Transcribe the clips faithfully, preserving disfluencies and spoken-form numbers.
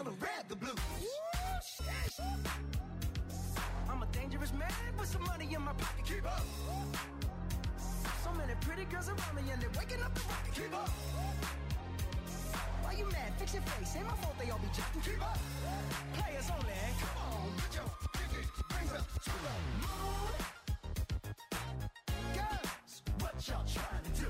color red, the blues. I'm a dangerous man with some money in my pocket. Keep up. So many pretty girls around me and they're waking up the rocket. Keep up. Why you mad? Fix your face. Ain't my fault they all be jacking. Keep up. Players only. Come on, put your pinky rings up to the moon. Girls, what y'all trying to do?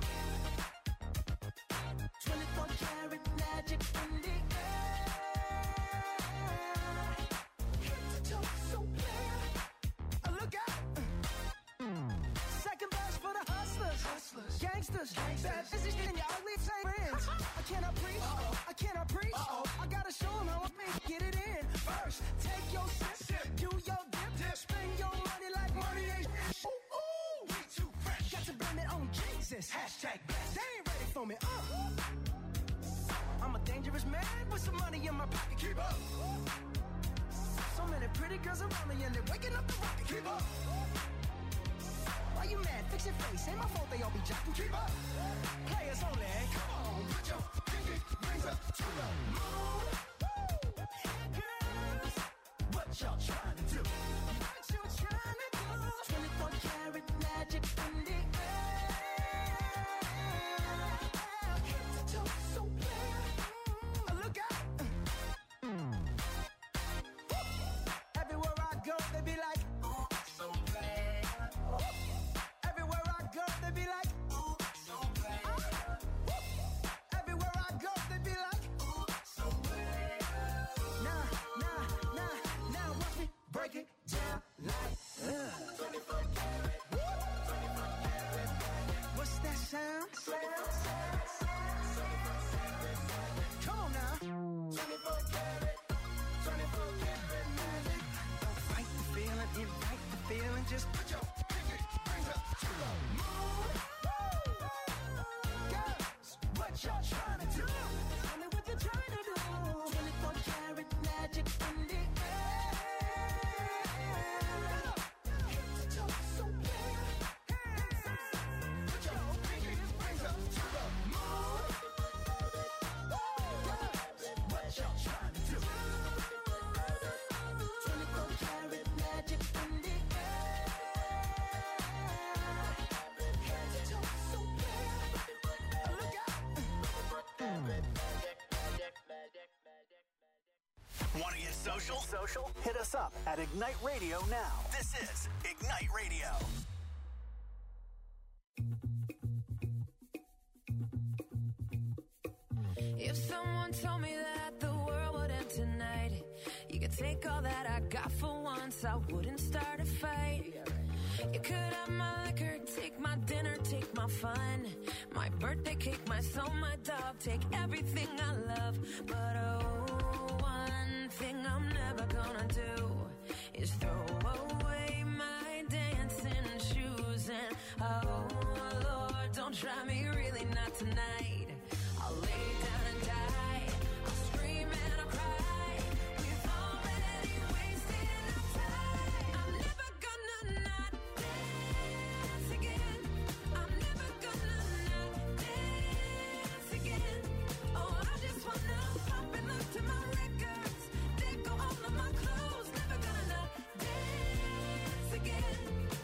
twenty-four karat magic in the air. Head to toe, so clear. Oh, look out. Second verse for the hustlers, hustlers. Gangsters, gangsters. Bad business and your ugly friends. I cannot preach, uh-oh. I cannot preach. Uh-oh. I gotta show them how I make get it in. First, take your sip, sip. Do your dip, dip. Spend your money like money ain't shit. Ooh, ooh, we too fresh. Got to blame it on Jesus. Hashtag blessed. They ain't ready for me. Uh. I'm a dangerous man with some money in my pocket. Keep up. So many pretty girls around me and they're waking up the rocket. Keep up. Why you mad? Fix your face. Ain't my fault they all be jacking. Keep up. Players only. Come on, put your pinky rings up to the moon. Girls, what y'all trying to do? What you trying to do? twenty-four karat magic in the air. Head to toe, so clear. Oh, look out. Everywhere I go, they be like, ooh, so bad. Everywhere I go, they be like, ooh, so bad. Everywhere I go, they be like, ooh, so bad. Nah, nah, nah, now watch me break it down like, uh. twenty-four karat, twenty-four karat. What's that sound? Sound, sound, sound. Come on now. twenty-four karat, twenty-four karat magic. Don't fight the feeling, invite the feeling. Just put your pinky rings up to the moon. Girls, what y'all trying to do? Tell me what you're trying to do. twenty-four karat magic in the air. Head to toe, so clear. Put your pinky rings up to the moon. Girls, what y'all trying to do? twenty-four karat magic in the air. Head to toe, so clear. Look out. Want to get social? Social? Hit us up at Ignite Radio now. This is Ignite Radio. If someone told me that the world would end tonight, you could take all that I got for once, I wouldn't start a fight. You could have my liquor, take my dinner, take my fun, my birthday cake, my soul, my dog, take everything I love. But oh, one thing I'm never gonna do is throw away my dancing shoes. And oh Lord, don't try me, really not tonight. I'll lay down and die, I'll scream and I'll cry. We've already wasted our time. I'm never gonna not dance again. I'm never gonna not dance again. Oh, I just wanna pop and look to my records, then go all of my clothes. Never gonna not dance again.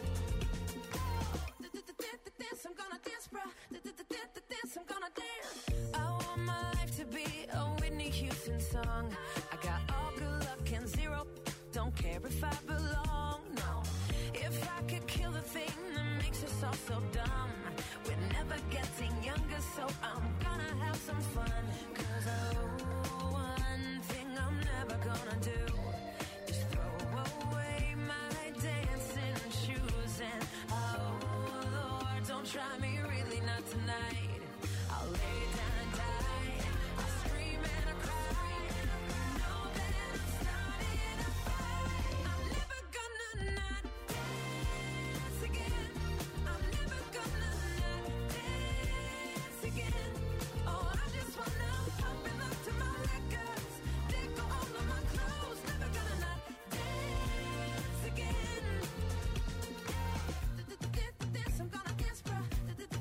Dance, I'm gonna dance, bro. Dance, I'm gonna dance. I want my life to be a Whitney Houston song. I got all good luck and zero. Don't care if I belong, no. If I could kill the thing that makes us all so dumb, we're never getting younger, so I'm gonna have some fun. Cause oh, one thing I'm never gonna do is throw away my dancing shoes. And oh Lord, don't try me, really not tonight. I'll lay down and die, I'll scream and I'll cry. Know that I'm starting a fight. I'm never gonna not dance again. I'm never gonna not dance again. Oh, I just wanna pop and look to my records, then go all of my clothes. Never gonna not dance again. Dance, I'm gonna dance, bro.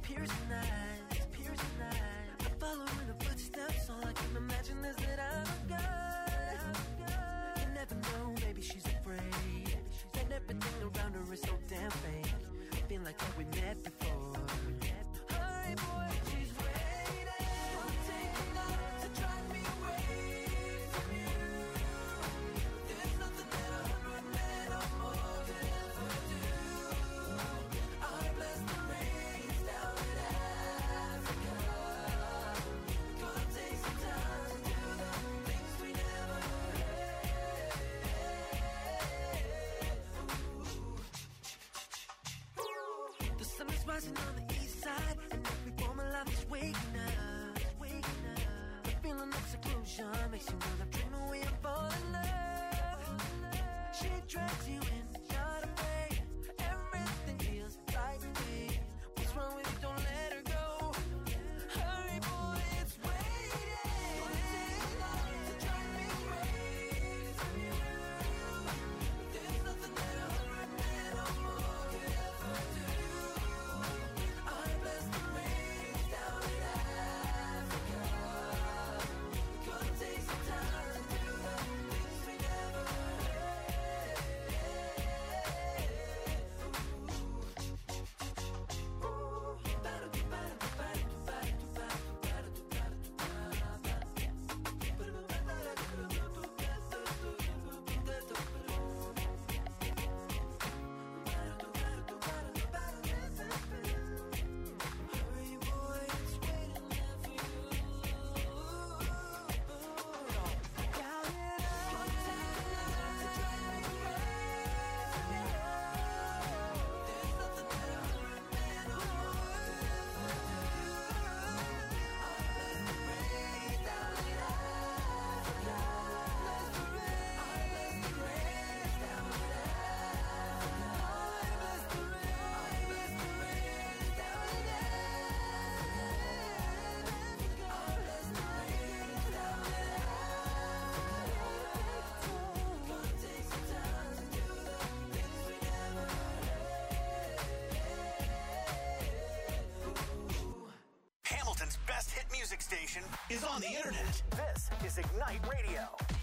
piercing eyes, piercing eyes. I follow in the footsteps. All I can imagine is that I'm a guy. You never know, maybe she's afraid. And everything around her is so damn fake. I feel like that we met before. Hurry, boy, she's waiting. Won't take enough to drive me away from you. There's nothing that a hundred men or more could ever do. I bless the rains down in Africa. Gonna take some time to do the things we never had. The sun is rising on the east side, and every form of life is waking up, waking up. The feeling of seclusion makes you wanna dream away and fall in love. She drags you in, not afraid. Everything feels right to me. What's wrong with you? Don't let her go. Hurry, boy, it's waiting. Don't take long to drive me away from you. There's nothing that a hundred men or more could ever do. I bless the rains down in Africa. Gonna take some time to do the things we never Hurry, boy, it's waiting there for you. Count it up. Don't take enough to drive me away from you. There's nothing that a hundred men or more could ever do. I bless the rains down in Africa. Bless the rains. I bless the rains down in Africa. I bless the rains. I bless the rains down in Africa. I bless the rains down in Africa. Gonna take some time to do the things we never had. Hamilton's best hit music station is on the internet. This is Ignite Radio.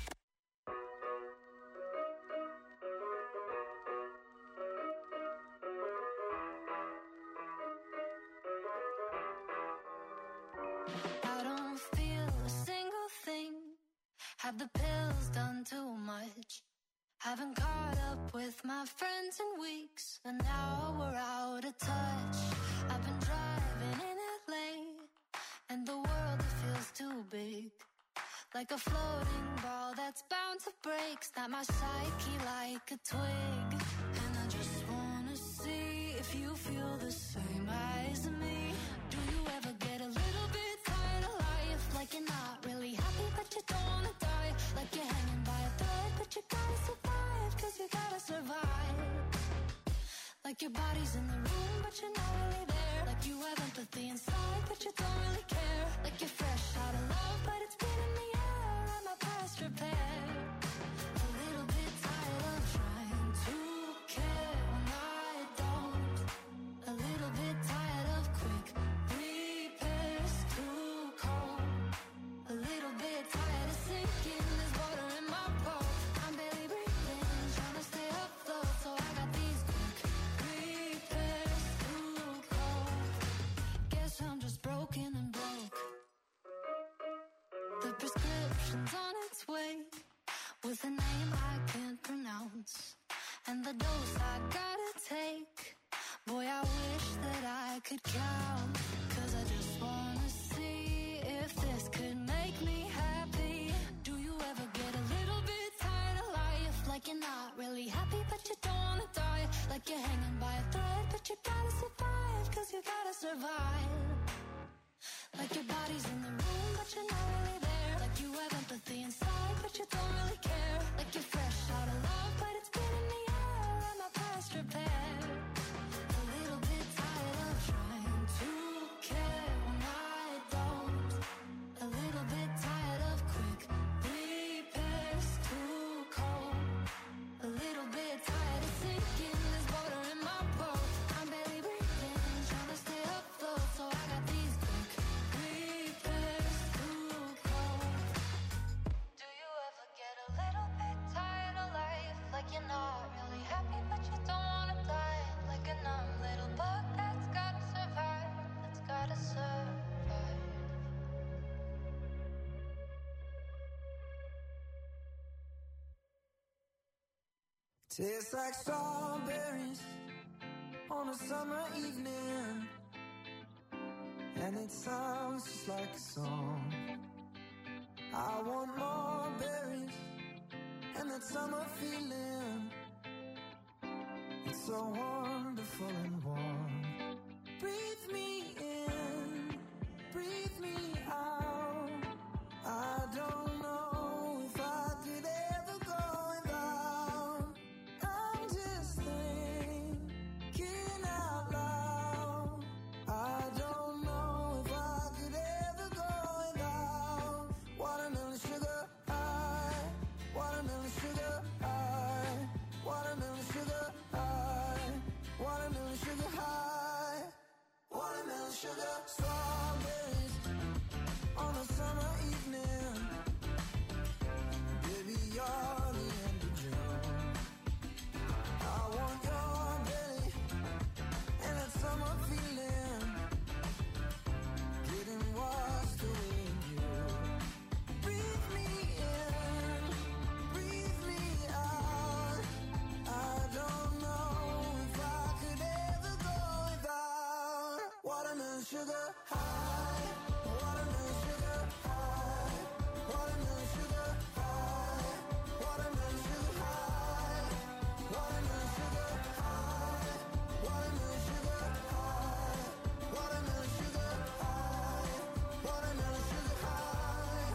I don't feel a single thing. Have the pills done too much? Haven't caught up with my friends in weeks, and now we're out of touch. I've been driving in L A, and the world it feels too big. Like a floating ball that's bound to break. Snap my psyche like a twig. And I just wanna see if you feel the same as me. Do you ever get a little bit tired of life? Like you're not really happy but you don't wanna die. Like you're hanging by a thread but you gotta survive. Cause you gotta survive. Like your body's in the room but you're not really there. Like you have empathy inside but you don't really care. Like you're fresh out of love but it's been in the air. Am I past repair? A little bit tired of trying to care when I don't. A little bit tired of quick repairs too cold. A little bit tired of sinking. There's water in my boat. I'm barely breathing, trying to stay afloat. So I got these quick repairs too cold. Guess I'm just broken and broke. The prescription's on its way, with a name I can't pronounce, and the dose I gotta take. Boy, I wish that I could count. Cause I just wanna see if this could make me happy. Do you ever get a little bit tired of life? Like you're not really happy but you don't wanna die. Like you're hanging by a thread but you gotta survive. Cause you gotta survive. Like your body's in the room but you're not really there. Like you have empathy inside but you don't really care. Like you're fresh out of love but it's been in the air. Am I past repair? A little bit tired of trying to care when I don't. A little bit tired of quick repairs too cold. A little bit tired of sinking. There's water in my boat. I'm barely breathing, trying to stay afloat. So Tastes like strawberries on a summer evening, and it sounds just like a song. I want more berries and that summer feeling. It's so wonderful and warm. Breathe me in, breathe me out. I don't know if I could ever go without. I'm just thinking out loud. I don't know if I could ever go without. Watermelon sugar high, watermelon sugar high, watermelon sugar high, watermelon sugar high, watermelon sugar. Strawberries on a summer evening, baby, you're the end of June. I want your belly and that summer feeling, getting washed away in you. Breathe me in, breathe me out. I don't know if I could ever go without. Watermelon sugar high, watermelon sugar high, watermelon sugar high, watermelon sugar high, watermelon sugar high, watermelon sugar high, watermelon sugar high, watermelon sugar high.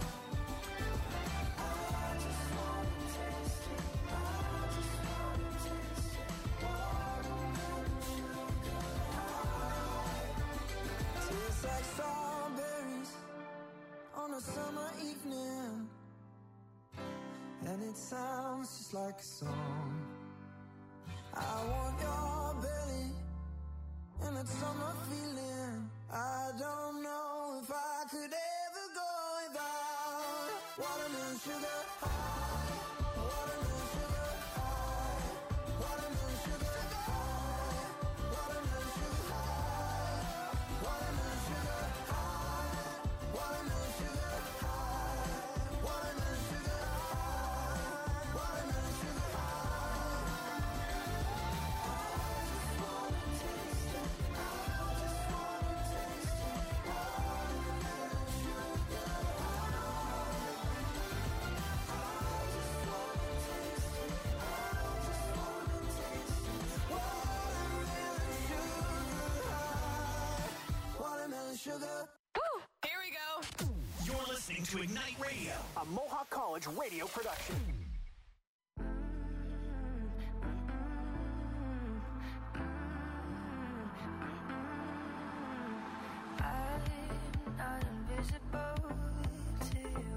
I just wanna taste it, I just wanna taste it. Watermelon sugar high. Tastes like strawberries on a summer evening, and it sounds just like a song. I want your belly and that summer feeling. I don't know if I could ever go without. Watermelon sugar high, watermelon sugar high, watermelon sugar high, watermelon sugar high, watermelon sugar high, watermelon sugar high, watermelon sugar high, watermelon sugar high. I just wanna taste it, I just wanna taste it. Watermelon sugar high. I just wanna taste it, I just wanna taste it. Watermelon sugar high, watermelon sugar. Here we go. You're listening to Ignite Radio, a Mohawk College radio production. I'm not invisible to you.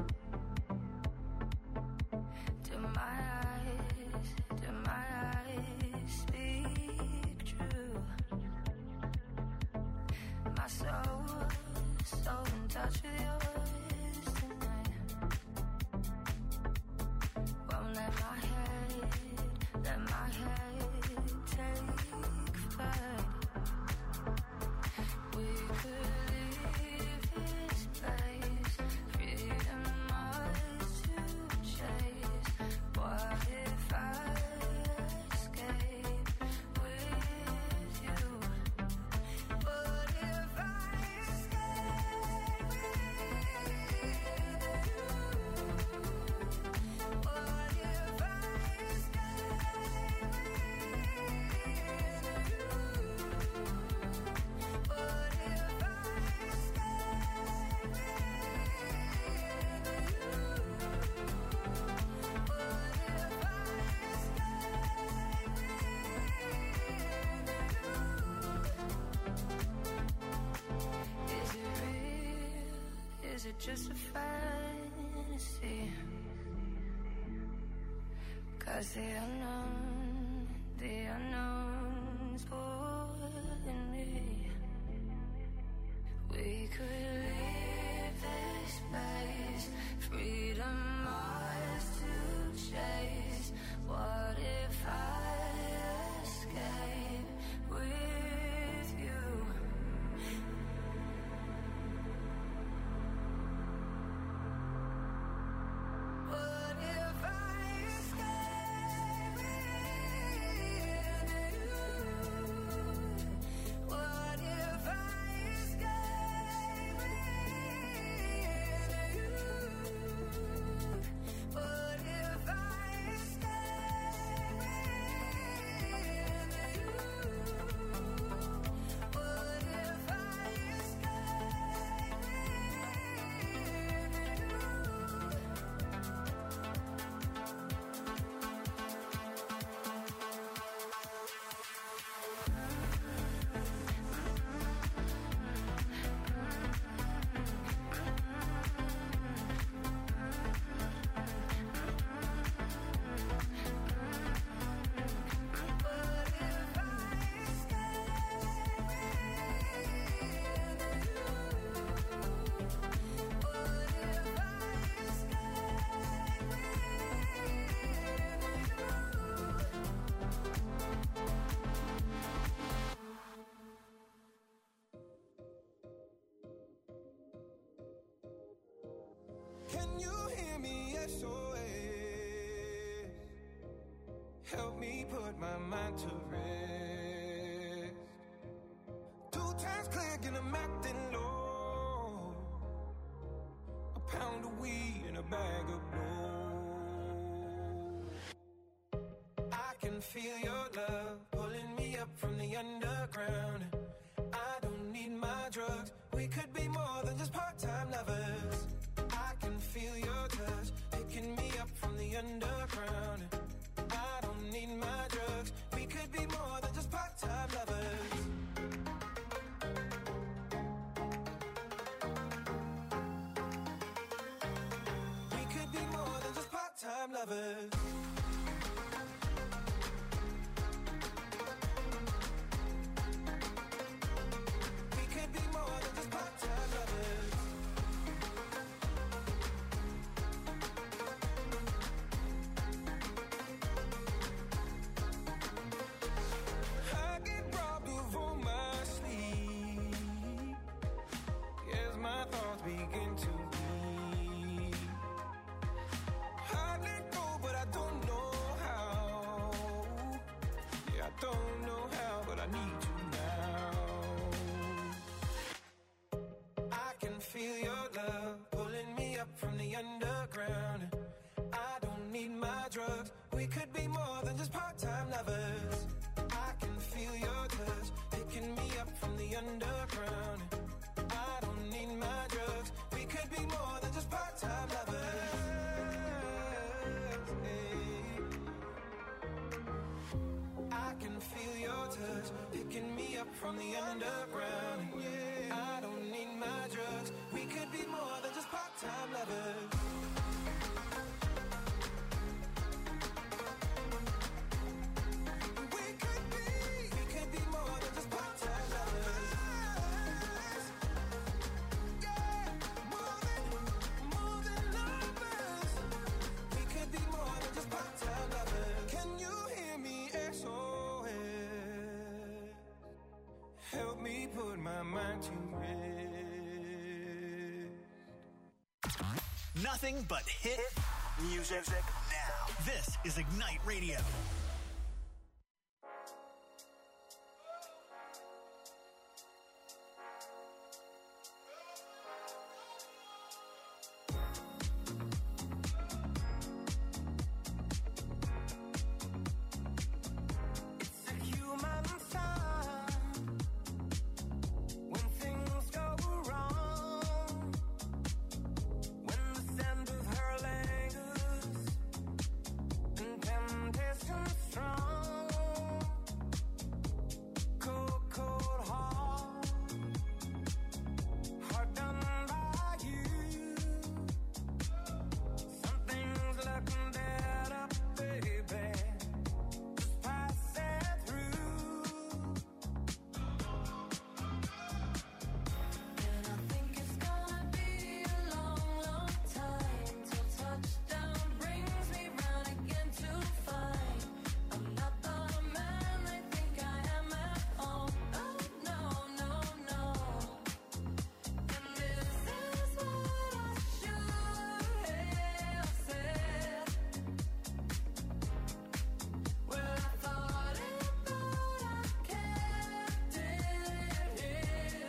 Do my eyes, do my eyes speak true? My soul, so in touch with yours tonight. Won't let my head, let my head take flight. We could leave this place, freedom ours to chase. What if I escape with you? What if I escape with you? What if I escape with you? What if I escape with you? Is it real? Is it just a fantasy? 'Cause the unknown, the unknown's pulling me. We could leave this place, freedom ours to chase. What if I escape with you? What if I escape with Can you hear me? S O S. Help me put my mind to rest. Two times click and I'm acting low. A pound of weed and a bag of blow. I can feel your love pulling me up from the underground. I don't need my drugs. We could be more than just part-time lovers. I can feel your touch picking me up from the underground. I don't need my drugs. We could be more than just part-time lovers. We could be more than just part-time lovers. We could be more than just part-time lovers. I get robbed of all my sleep as my thoughts begin to bleed. I let go, but I don't know how. Yeah, I don't know how, but I need you now. I can feel your love pulling me up from the underground. I don't need my drugs. We could be more than just part-time lovers. I can feel your touch picking me up from the underground. I don't need my drugs. We could be more than just part-time lovers. Hey. I can feel your touch picking me up from the underground. Yeah. I don't need my drugs. We could be more than just part-time lovers. We could be, we could be more than just part-time lovers. Yeah, more than, more than lovers. We could be more than just part-time lovers. Can you hear me? S O S. Help me put my mind to rest. Nothing but hit music now. This is Ignite Radio. It's a human sign when things go wrong. When the scent of her lingers and temptation strong. Cold, cold heart, heart done by you. Something's looking better, baby. Just pass it through. And I think it's gonna be a long, long time till touchdown brings me round again to find I'm not the man they think I am at home. Oh no, no, no. And this is what I should have said. Well, I thought it, but I kept it hid.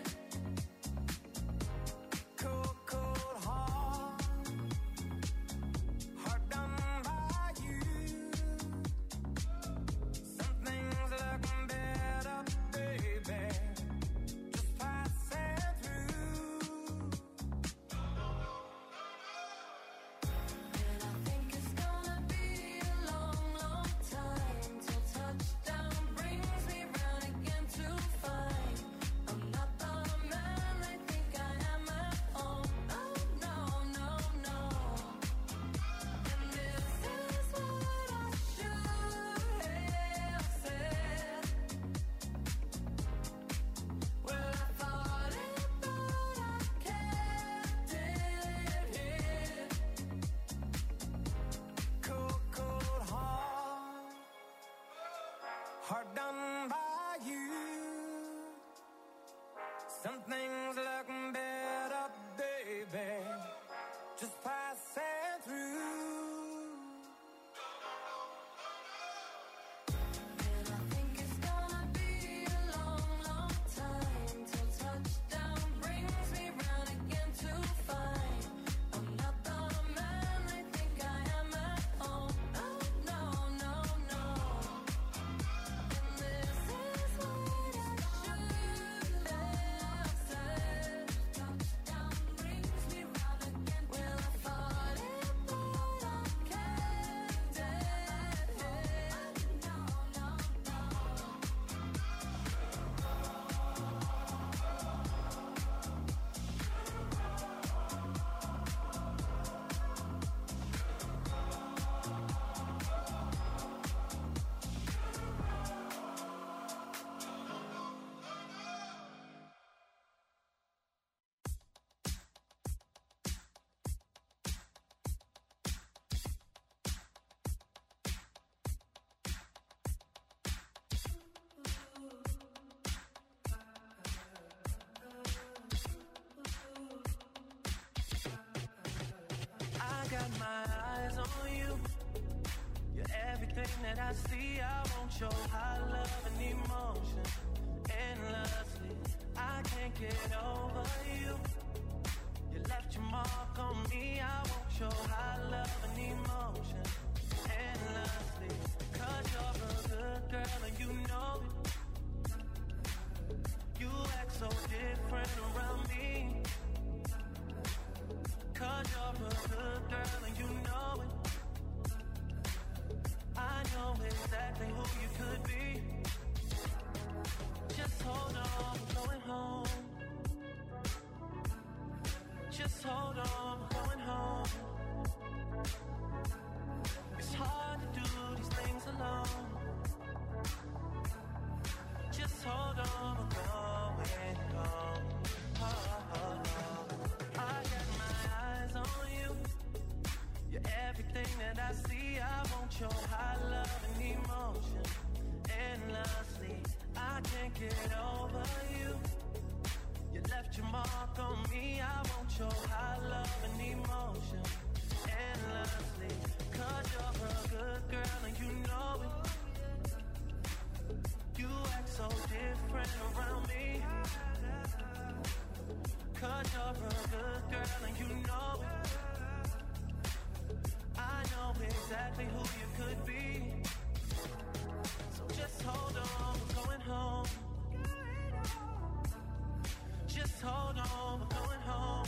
Cold, cold heart, heart done by you. Something's looking better, baby. Just pass it through. And I think it's gonna be a long, long time till touchdown brings me round again to find I'm not the man they think I am at home. Oh no, no, no. And this is what I should have said. Well, I thought it, but I kept it hid. Cold, cold heart, heart done by you. Something's looking better, baby. Just pass got my eyes on you. You're everything that I see. I want your high love and emotion endlessly. I can't get over you. You left your mark on me. I want your high love and emotion endlessly. Cause you're a good girl and you know it. You act so different around me. Cause you're a good girl and you know it. I know exactly who you could be. Just hold on, we're going home. Just hold on, we're going home. It's hard to do these things alone. Just hold on, we're going home. Oh, oh, oh. I got my eyes on you. You're everything that I see. I want your high love and emotion endlessly. I can't get over you. You left your mark on me. I want your high love and emotion endlessly. Cause you're a good girl and you know it. You act so different around me. Cause you're a good girl and you know it. I know exactly who you could be. So just hold on, we're going home. Just hold on, we're going home.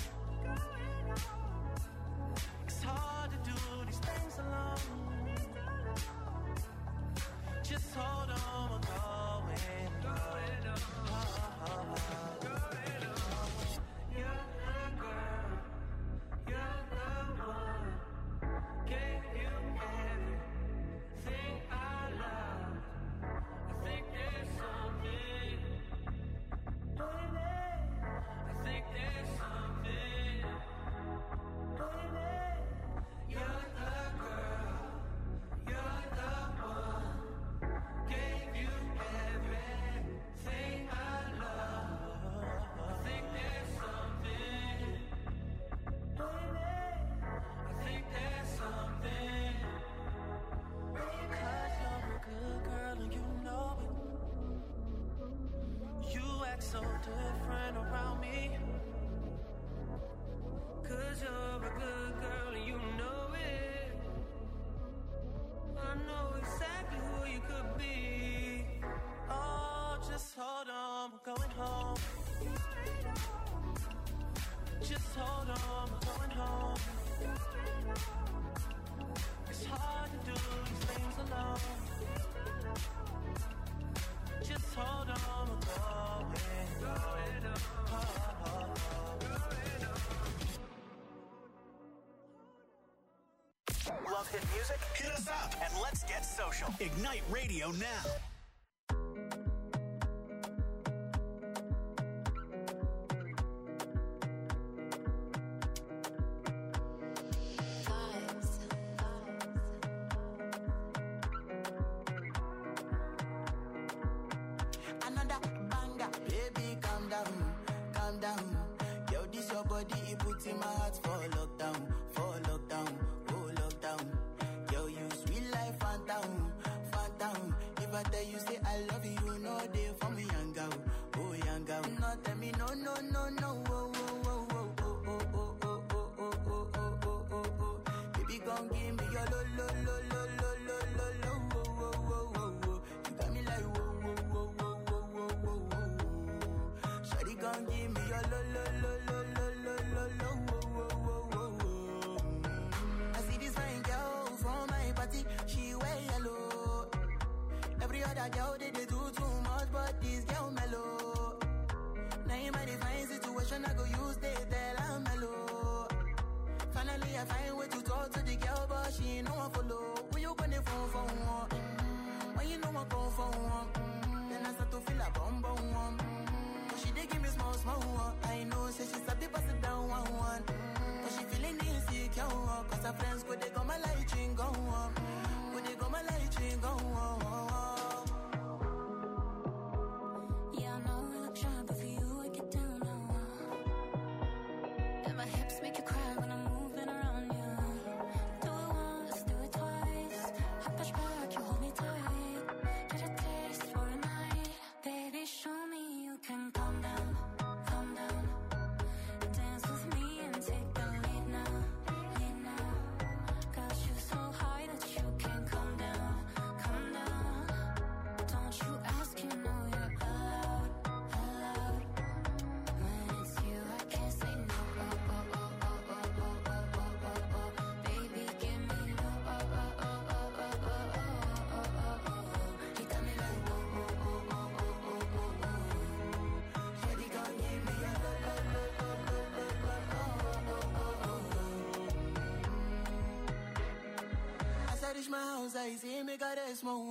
It's hard to do these things alone. Just hold on, we're going home. Oh, oh, oh. You're the girl, you're the one. Gave you everything I love. I think there's something, baby. I think there's something, baby. You're the girl, you're the one. Gave you everything I love. I think there's something, baby. I think there's something. Cause you're a good girl and you know it. You act so different around me. Cause you're a good girl and you know it. I know exactly who you could be. Oh, just hold on, we're going home. Just hold on, we're going home. It's hard to do these things alone. Just hold on, we're going home. Oh, oh, oh. Love hit music? Hit us up and let's get social. Ignite Radio now. Another banger, baby, calm down, calm down. Yo, this your body, it puts in my heart for lockdown, for lockdown, oh lockdown. Yo, you sweet life, phantom, phantom. If I tell you say I love you, no day for me, young girl, oh young girl. No tell me no, no, no, no, oh, oh, oh, oh, oh, oh, oh, oh, oh, oh, oh, oh, oh, oh, oh. Baby, gon' give me your lo, lo, lo, lo, lo, lo, lo, lo, oh, oh, oh, oh, oh. You got me like whoa, whoa, whoa, whoa, whoa, whoa, whoa, whoa. Shawty gon' give me your lo, lo, lo, lo, lo, lo, lo, lo, oh, oh, oh, oh, oh. I see this fine girl from my party, she wear yellow. Every other girl they, they do too much, but this girl mellow. Now in my divine situation, I go use they tell I'm mellow. Finally I find way to talk to the girl, but she ain't no one follow. Who you gonna phone for one? When you know I come for one, then I start to feel a bum bum one. But she dey give me small small one. I know say she's a bit pass it down one one. But she feeling insecure, cause her friends go they go my light ring go on. Go they go my light ring go on. Yeah, I know I look shy, but for you I get down low. And my hips make you cry when I'm moving around you. downside, say make her rest more.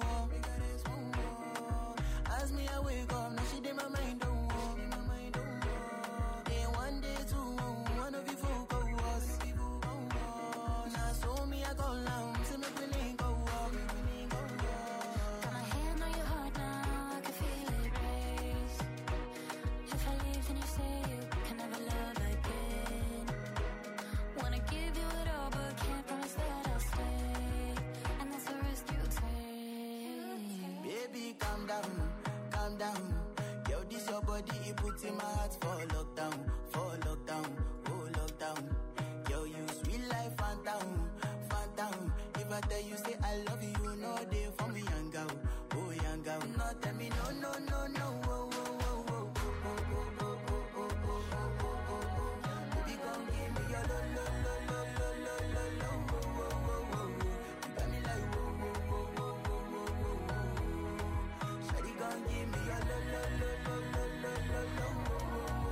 As me I wake up, now she did my mind don't walk. Then one day two, one of you folk go us. Now so me I go down, say make we link go up. Got my hand on your heart now, I can feel it race. If I leave then you say you can never love again. Wanna give you it all but can't promise that I'll stay. And that's the risk you take. Baby calm down, calm down. Yo, this your body, it puts in my heart for lockdown, for lockdown, oh lockdown. Yo, you sweet life, phantom, phantom. If I tell you say I love you, no day for me, young girl, oh young girl. No tell me no, no, no, no, oh, oh, oh, oh, oh, oh, oh, oh, oh, oh, oh, oh. Baby, come give me your lo, lo, lo, lo, lo, lo, lo, lo, oh, oh, oh, oh, oh. You got me like oh, oh, oh, oh, oh, oh, oh, oh. Shawty, come give me your lo, lo, lo, lo, lo, lo, lo, lo, oh, oh, oh, oh, oh.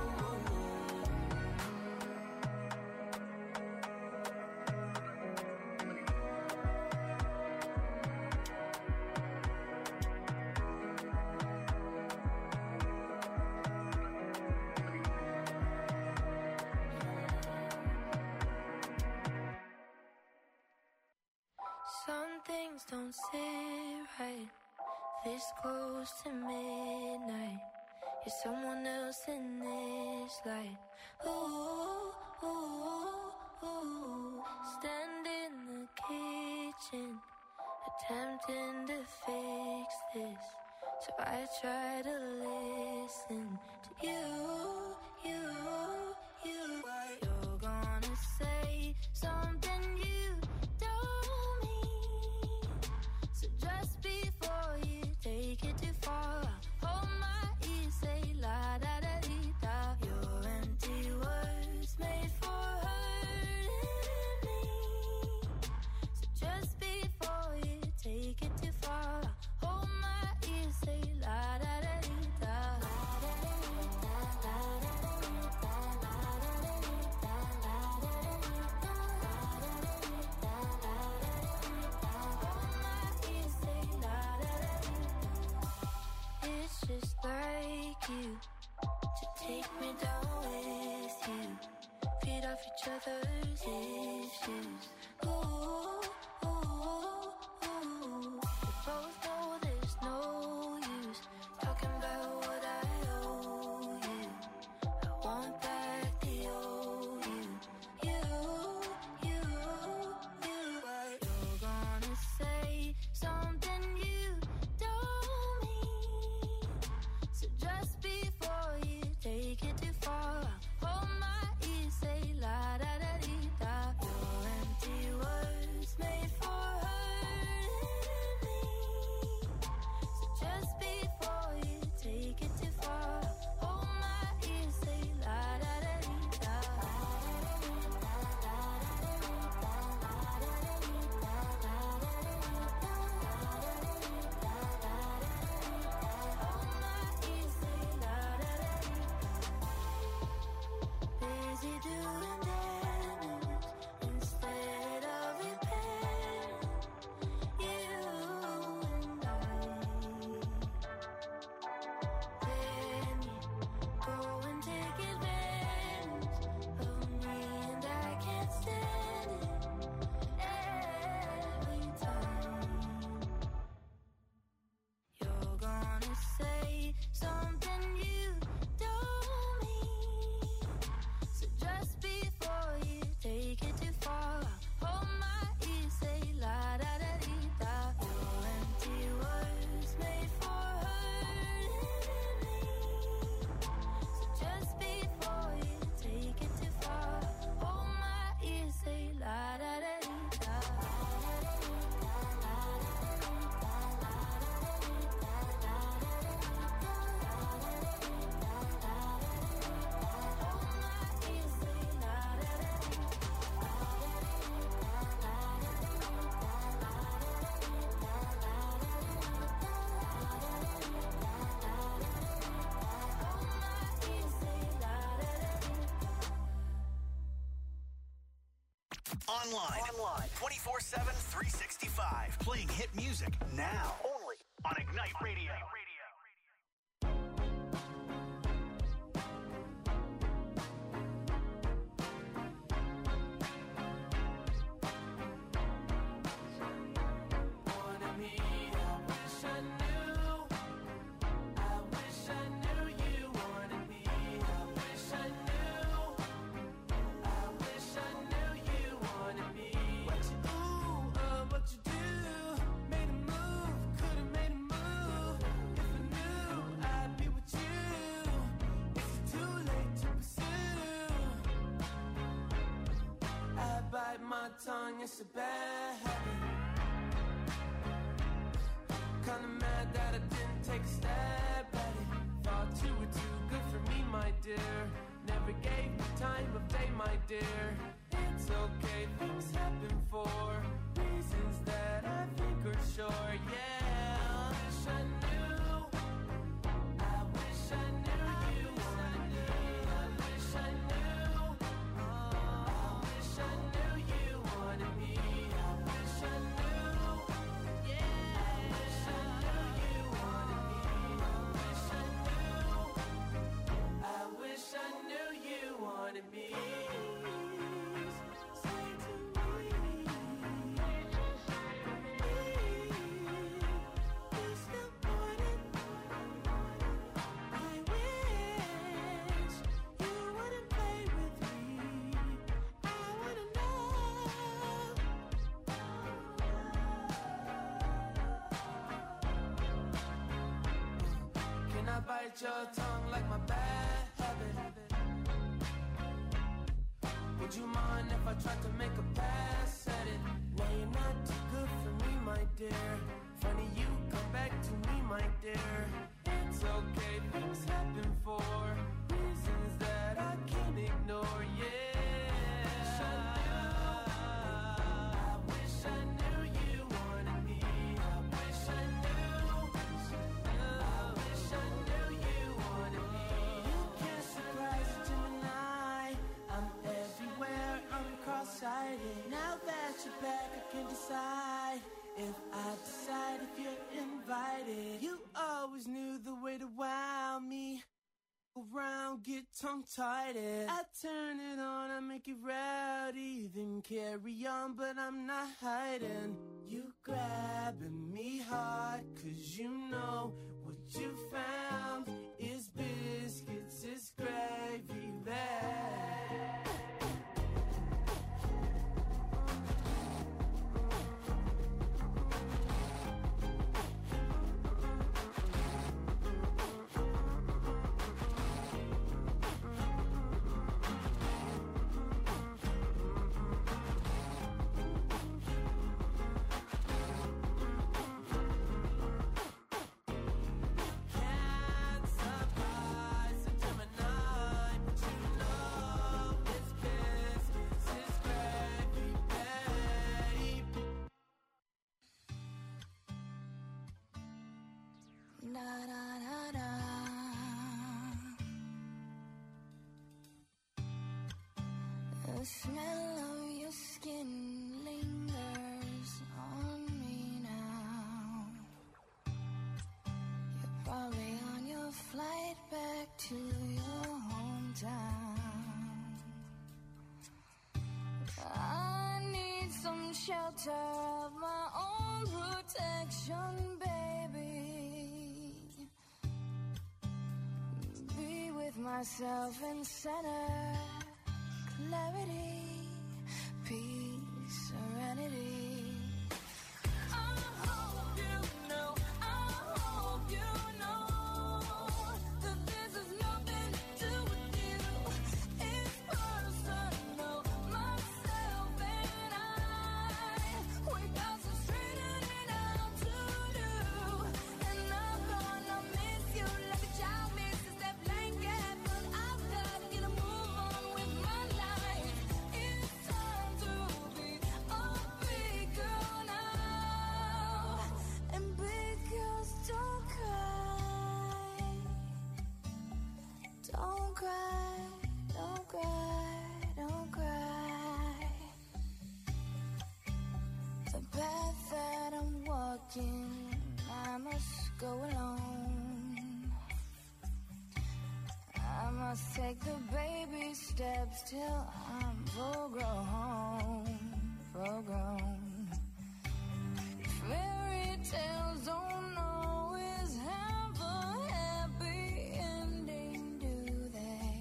Some things don't sit right. This close to midnight. You're someone else in this light. Ooh, ooh, ooh. Stand in the kitchen, attempting to fix this. So I try to listen to you, you, you. You're gonna say something you don't mean. So just before you take it too far, hold my ear, say la da da dee da. Your empty words made for hurting me. So just before you take it too far, hold my ear, say la da da dee da. It's just like you to take me down with you, feed off each other's issues. Ooh, ooh, ooh. We both know there's no use talking about what I owe you. I want back the old you, you, you, you. You're gonna say something you don't mean. So just before you take it too far, hold my ear, say la da da dee da. Your empty words made for hurting me. Online. Online. twenty-four seven, three sixty-five. Playing hit music now. Only on Ignite Radio. Tongue, it's a bad habit. Kinda mad that I didn't take a stab at it. Thought you were too good for me, my dear. Never gave me time of day, my dear. It's okay, things happen for reasons that I think are sure, yeah. I wish I knew. I wish I knew you wanted me. I wish I knew. I wish I knew you wanted me. I wish I knew. Yeah. I wish I knew you wanted me. I wish I knew. I wish I knew you wanted me. Say to me, you still want it. I wish you wouldn't play with me. I wanna know. Can I bite your tongue like my bad habit? Would you mind if I tried to make a pass at it? Now you're not too good for me, my dear. Funny you come back to me, my dear. It's okay, things happen for reasons that I can't ignore, yeah. I wish I knew you wanted me. I wish I knew. I wish I knew you wanted me. You can't surprise a Gemini. I'm everywhere, I'm cross-sighted. Now that you're back, I can decide if I decide if you're invited. You always knew the way to wow me. Around, get tongue-tied. I turn it on, I make it rowdy. Then carry on, but I'm not hiding. You grabbing me hard, cause you know what you found is biscuits, is gravy there. Can't surprise a Gemini, but you know it's biscuits, it's gravy, babe. Da da da da. The smell of your skin lingers on me now. You're probably on your flight back to your hometown. I need some shelter of my own protection, baby. Be with myself and center clarity, peace, serenity. I hope you know, I hope you know that this has nothing to do with you. It's personal, myself and I. We got some straightening out to do. And I'm gonna miss you like a child misses that blanket. But I've got to get a move on with my life. It's time to be a big girl now. And big girls don't cry. Don't cry, don't cry, don't cry. path that I'm walking, I must go alone. I must take the baby steps till I'm full grown, full grown. Fairy tales don't always have a happy ending, do they?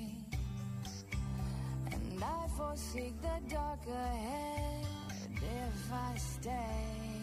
And I foresee the dark ahead if I stay.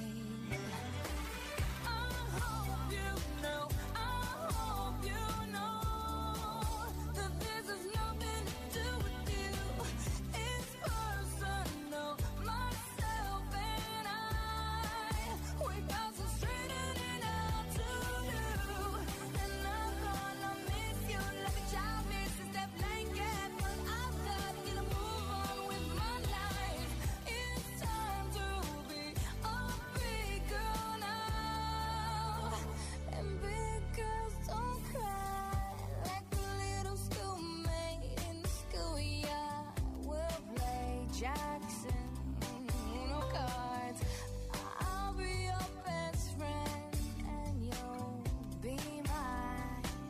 I hope you know, I hope you know that this has nothing to do with you. It's personal, myself and I. We got some straightening out to do. And I'm gonna miss you like a child misses that blanket. But I've got to get a move on with my life. It's time to be a big girl now. And big girls don't cry like a little schoolmate in the schoolyard. We'll play Jackson, Uno cards. I'll be your best friend and you'll be my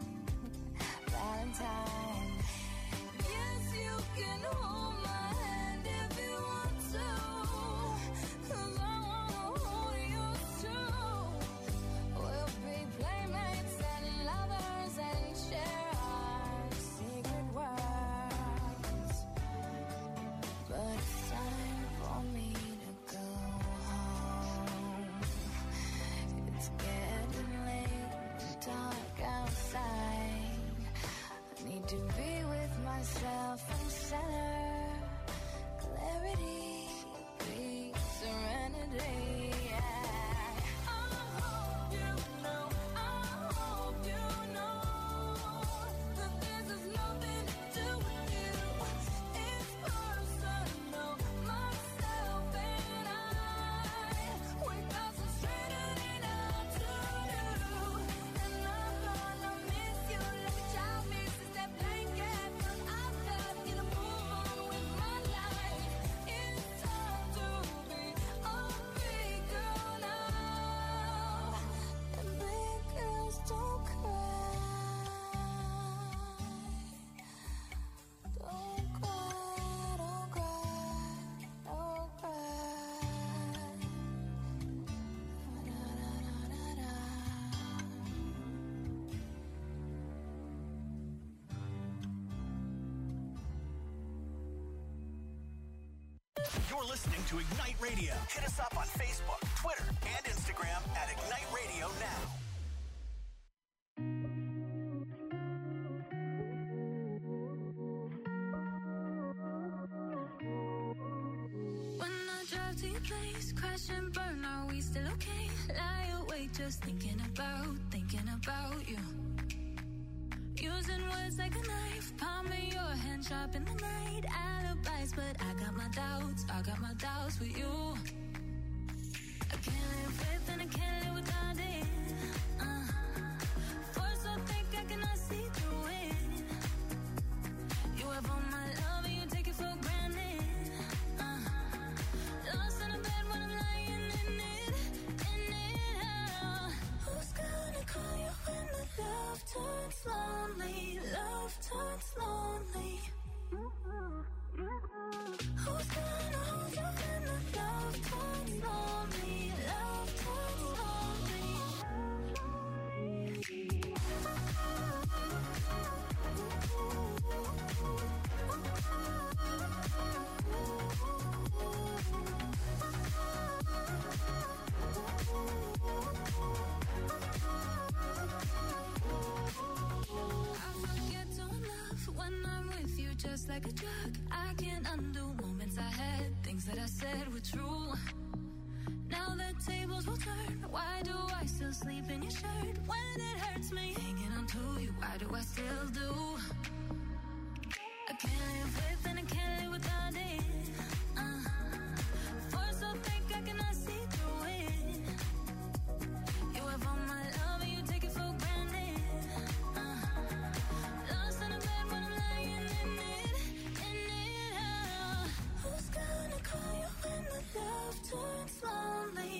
Valentine. Yes, you can hold my hand if you want to, 'cause I wanna hold yours too. We'll be playmates and lovers and share our secret words. But it's time for me to go home. It's getting late and dark outside. I need to be with myself and center. Clarity, peace, serenity. I hope you know, I hope you know that this has nothing to do with you. It's personal, myself and I. We got some straightening out to do. And I'm gonna miss you like a child misses that blanket. But I've got to get a move on with my life. It's time to be a big girl now. And big girls don't cry. Don't cry, don't cry, don't cry. Da-da-da-da-da. You're listening to Ignite Radio. Hit us up on Facebook, Twitter, and Instagram at Ignite Radio Now. When I drive to your place, crash and burn, are we still okay? Lie awake just thinking about, thinking about you. Using words like a knife, palming your hand sharp in the night. Alibis, but I got my doubts, I got my doubts with you. I can't live with and I can't live without it. Uh, force so thick I cannot see through it. You have all my love and you take it for granted. Uh, lost in a bed when I'm lying in it, in it. Uh, who's gonna call you when the love turns lonely? Love turns lonely. Who's gonna hold you when the love turns lonely? Love turns lonely. I forget to love when I'm with you, just like a drug. I can't undo moments I had, things that I said were true. Now the tables will turn. Why do I still sleep in your shirt when it hurts me? Hanging on to you, why do I still do? I can't live with and I can't live without it. Uh, force so thick I cannot see through it. You have all my love and you take it for granted. Uh, lost in a bed when I'm lying in it, in it. Uh, who's gonna call you when the love turns lonely?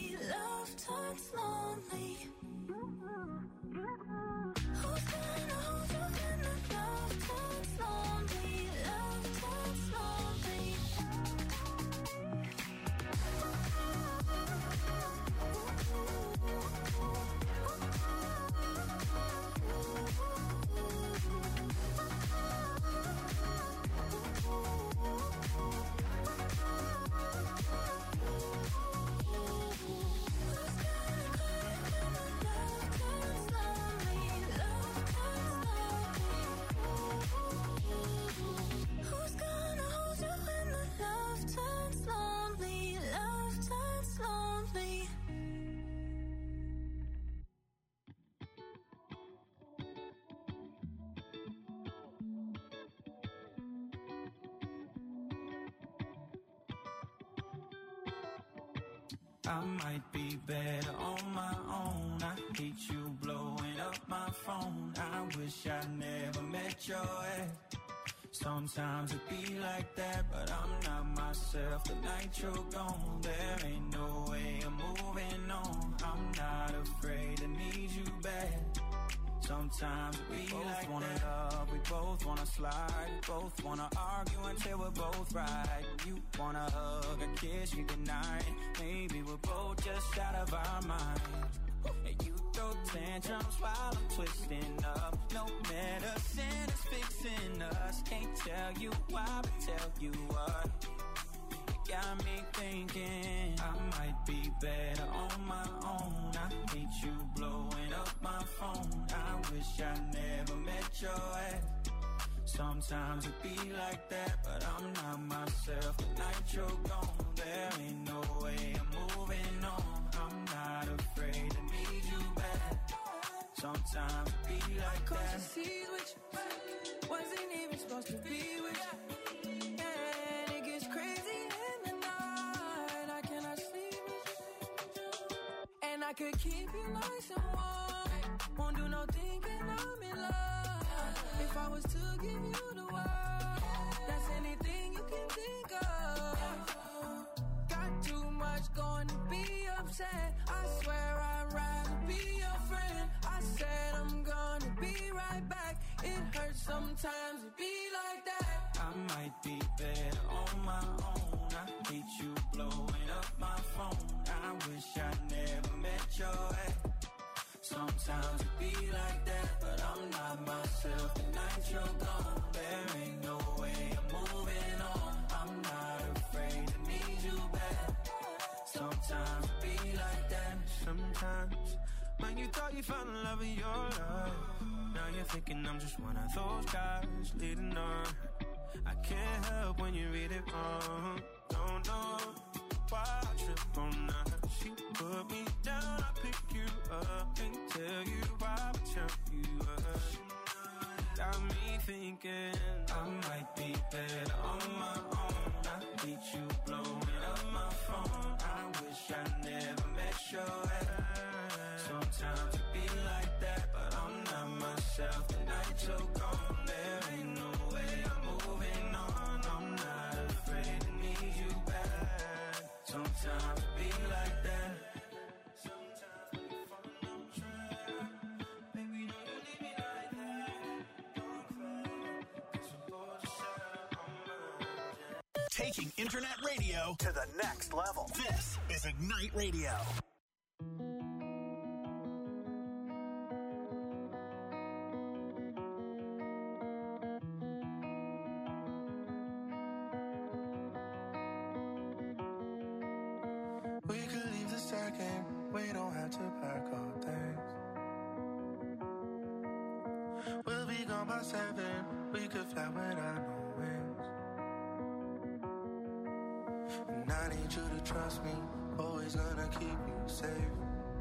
I might be better on my own. I hate you blowing up my phone. I wish I never met your ex. Sometimes it be like that, but I'm not myself. The night you're gone, there ain't no way I'm moving on. I'm not afraid to need you back. Sometimes we both like wanna that. Love, we both wanna slide, we both wanna argue until we're both right. You wanna hug or kiss me goodnight. Maybe we're both just out of our mind. And you throw tantrums while I'm twisting up. No medicine is fixing us. Can't tell you why, but tell you what. You got me thinking I might be better on my own. I hate you blowing up my phone. I wish I never met your ex. Sometimes it be like that, but I'm not myself. The night you're gone, there ain't no way I'm moving on. I'm not afraid to need you back. Sometimes it be like that. Cause the seas with you wasn't even supposed to be with you. And it gets crazy in the night. I cannot sleep with you. And I could keep you nice and warm. Won't do no thinking I'm in love. If I was to give you the world, that's anything you can think of. Got too much going to be upset. I swear I'd rather be your friend. I said I'm gonna be right back. It hurts sometimes to be like that. I might be better on my own. I hate you blowing up my phone. I wish I never met your ex. Sometimes it be like that, but I'm not myself. The night you're gone, there ain't no way I'm moving on. I'm not afraid to need you back. Sometimes it be like that. Sometimes when you thought you found the love of your life, now you're thinking I'm just one of those guys leading on. I can't help when you read it wrong. Don't know why I trip on that. She put me down, I pick you up. Can't tell you why I tell you up. Got me thinking I might be better on my own. I hate you blowing up my phone. I wish I never met your ex. Sometimes it be like that, but I'm not myself. The night you're gone, there ain't no way I'm moving on. I'm not afraid to need you back. Sometimes it be like that. Sometimes we fall on track. Baby, don't you leave me like that. Don't cry, 'cause we're both just out on my. Taking internet radio to the next level. This is Ignite Radio. We could leave the second, we don't have to pack up things. We'll be gone by seven, we could fly without no wings. And I need you to trust me, always gonna keep you safe.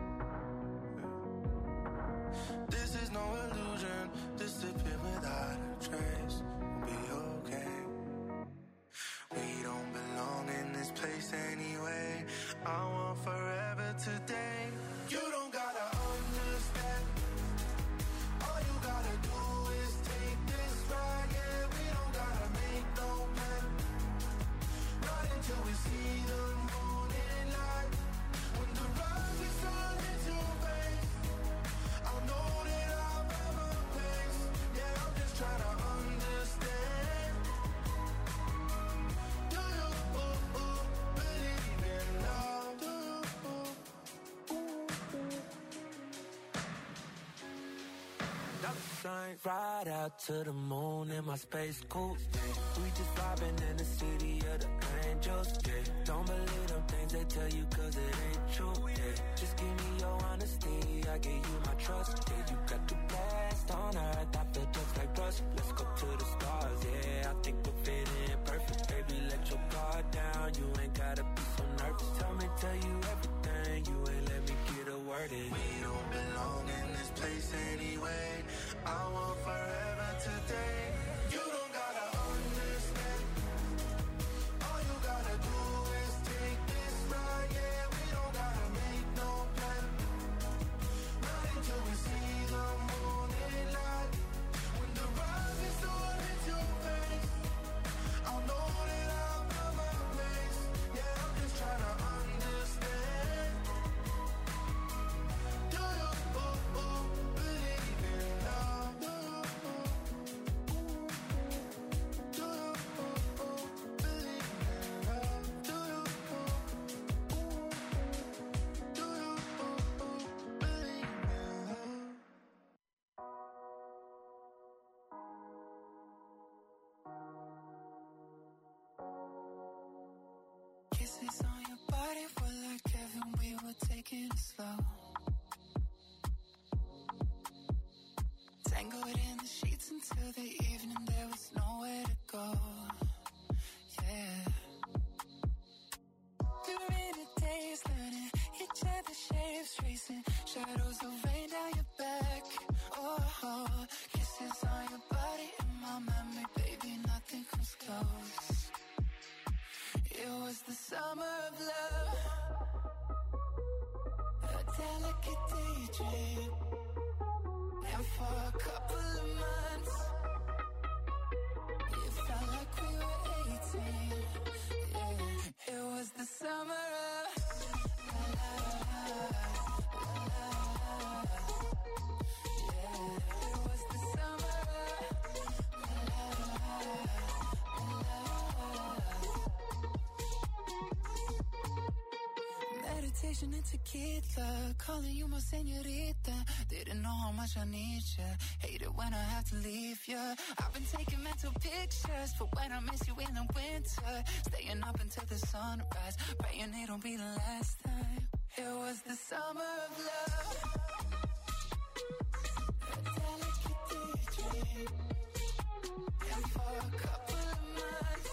This is no illusion, disappear without a trace. We'll be okay. We don't belong in this place anyway. I want forever today. You don't gotta understand. All you gotta do is take this ride. Yeah, we don't gotta make no plan. Right until we see the morning light. When the rising sun hits your face, I'll know that I've ever placed. Yeah, I'm just trying to understand. Do you ooh, ooh, believe in love? Do you ooh, ooh, ooh. dollar sign, ride out to the moon in my space coupe. Yeah. We just vibing in the city of the angels. Yeah. Don't believe them things they tell you 'cause it ain't true. Yeah. Just give me your honesty, I give you my trust. Yeah, you got the best on earth, I feel just like rust. Let's go to the stars, yeah, I think we'll fit in perfect. Baby, let your guard down, you ain't gotta be so nervous. Tell me, tell you everything, you ain't let me get a word in. We don't belong in this place anyway. I want forever today. You don't gotta understand. All you gotta do is take this ride. Yeah, we don't gotta we were taking it slow. Tangled in the sheets until the evening, there was nowhere to go. Yeah. We were in a daze, learning each other's shapes, tracing shadows of rain down your back. Oh, kisses on your body in my memory, baby, nothing comes close. It was the summer of love, a delicate daydream. And for a couple of months, it felt like we were eighteen. Yeah, it was the summer of la la la, la la la. Yeah, it was the summer of la la la, la la. Meditation and tequila, calling you my señorita. Didn't know how much I need ya. Hate it when I have to leave ya. I've been taking mental pictures for when I miss you in the winter. Staying up until the sunrise, praying it'll be the last time. It was the summer of love, a delicate daydream. And for a couple of months,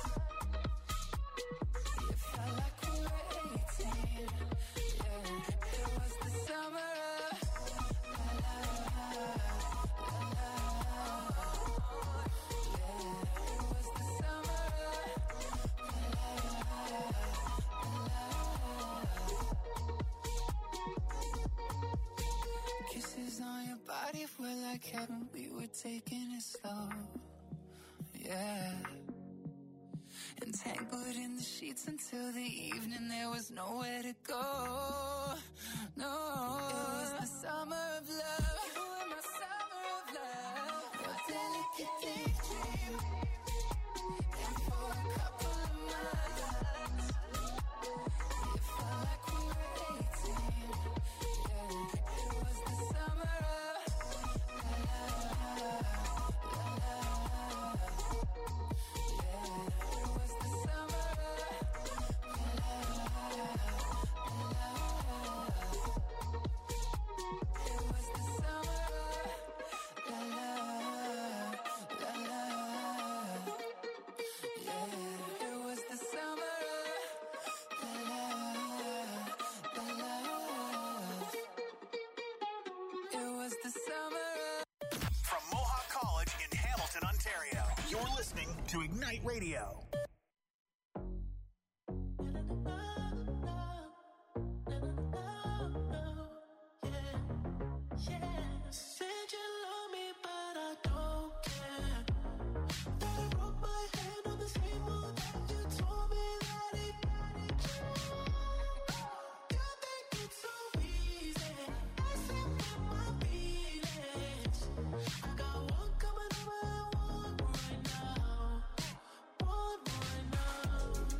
it felt like we were eighteen. Yeah, it was the summer of la la la, la la la. Yeah, it was the summer of la la la, la la. Kisses on your body were like heaven, we were taking it slow. Yeah. Entangled in the sheets until the evening, there was nowhere to go. No, it was the summer of love. You were my summer of love, a delicate daydream. And for a couple of months, it felt like we were eighteen. Yeah, it was the summer of la la la, la la la. Yeah, it was the summer of la la la, la la la. It was the summer of la la la la. Yeah, it was the summer of la la la la. It was the summer of. From Mohawk College in Hamilton, Ontario, you're listening to Ignite Radio. Said you love me, but I don't care. That I broke my hand on the same one that you told me that it got it. You think it's so easy, messing with my feelings. I got one coming over and one right now, one right now.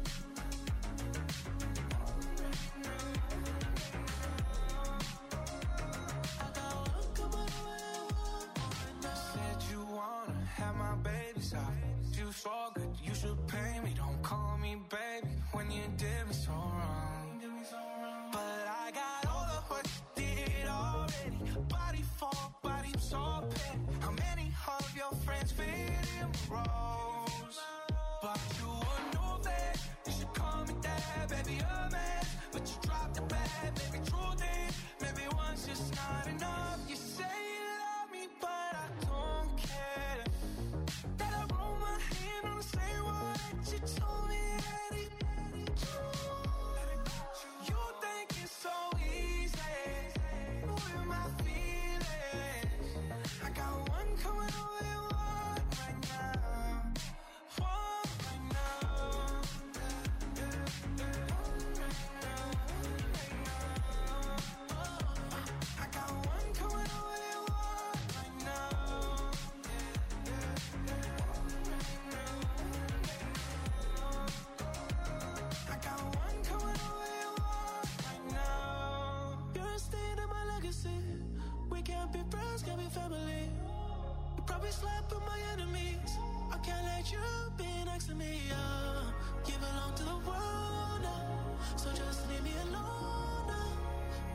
I got one coming over and one right now. Said you wanna have my baby's eyes. You so good, you should pay me. Don't call me baby when you did me so wrong. But I got all of what you did already. Body for body, so petty. How many of your friends fit in rows? But you would know that you should call me dad, baby, a man. But you dropped the bag, baby, true thing. Maybe once just not enough. You say you love me, but I don't care. That I roll my hand on the same one that you told me that it. You think it's so easy with my feelings. I got one coming over and one right now, one right now. I got one coming over and one right now. I got one coming over and one right now. You're a stain in my legacy. We can't be friends, can't be family. You probably slept with my enemies. I can't let you be next to me. Uh. You belong to the world now, so just leave me alone now.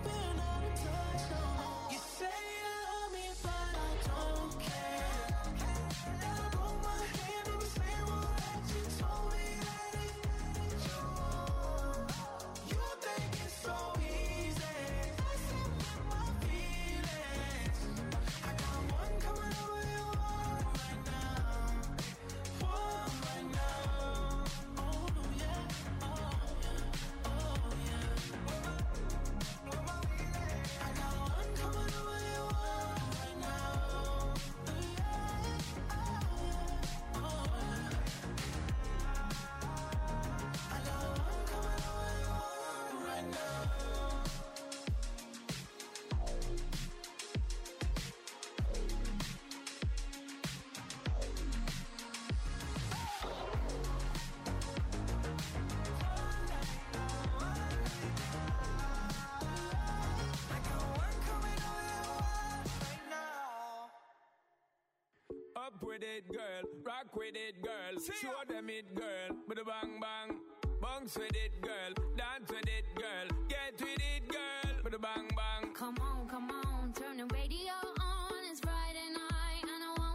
been out of touch no more. You say you love me, but I don't care. And I put my hand on the same one that you told me that it you want. You think it's so easy, messing with my feelings. I got one coming over your wall right now, one right now. Oh yeah, oh yeah, oh yeah. I got one coming over your wall right now. Yeah, oh yeah. I got one coming over your wall right now. Up with it, girl. Rock with it, girl. Show them it, girl. With a bang bang. Bounce with it, girl. Dance with it, girl. Get with it, girl. With a bang bang. Come on, come on.